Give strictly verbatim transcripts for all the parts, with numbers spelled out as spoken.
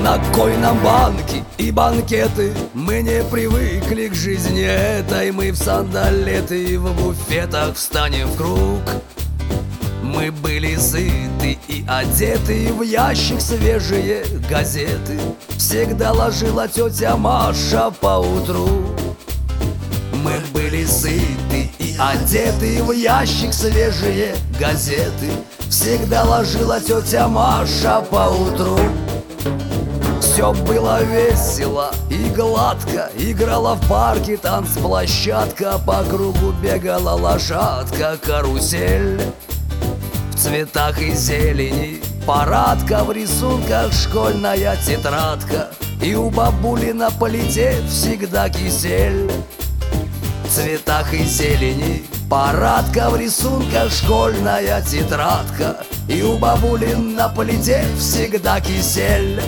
На кой нам банки и банкеты? Мы не привыкли к жизни этой. Мы в сандалеты и в буфетах встанем в круг. Мы были сыты и одеты, в ящик свежие газеты всегда ложила тетя Маша поутру. Мы были сыты и одеты, в ящик свежие газеты всегда ложила тетя Маша поутру. Все было весело и гладко, играла в парке танцплощадка, по кругу бегала лошадка, карусель. В цветах и зелени парадка, в рисунках школьная тетрадка, и у бабули на плите всегда кисель. В цветах и зелени парадка, в рисунках школьная тетрадка, и у бабули на плите всегда кисель.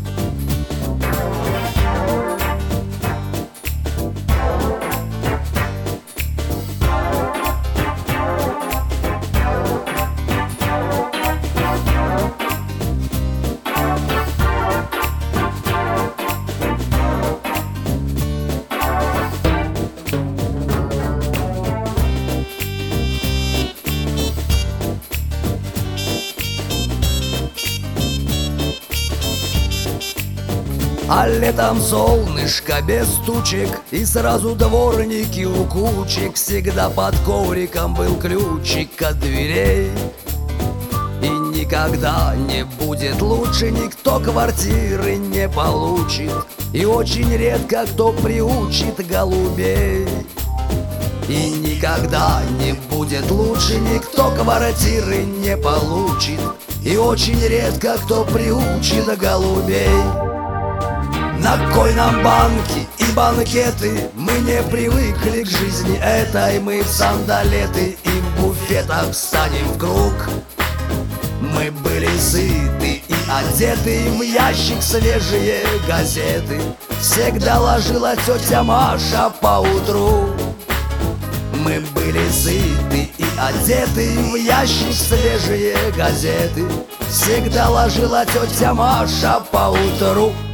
А летом солнышко без тучек, и сразу дворники у кучек. Всегда под ковриком был ключик от дверей. И никогда не будет лучше, никто квартиры не получит, и очень редко кто приучит голубей. И никогда не будет лучше, никто квартиры не получит, и очень редко кто приучит голубей. На кой нам банки и банкеты? Мы не привыкли к жизни этой. Мы в сандалеты и в буфетах встанем в круг. Мы были сыты и одеты, в ящик свежие газеты всегда ложила тетя Маша поутру. Мы были сыты и одеты, в ящик свежие газеты всегда ложила тетя Маша поутру.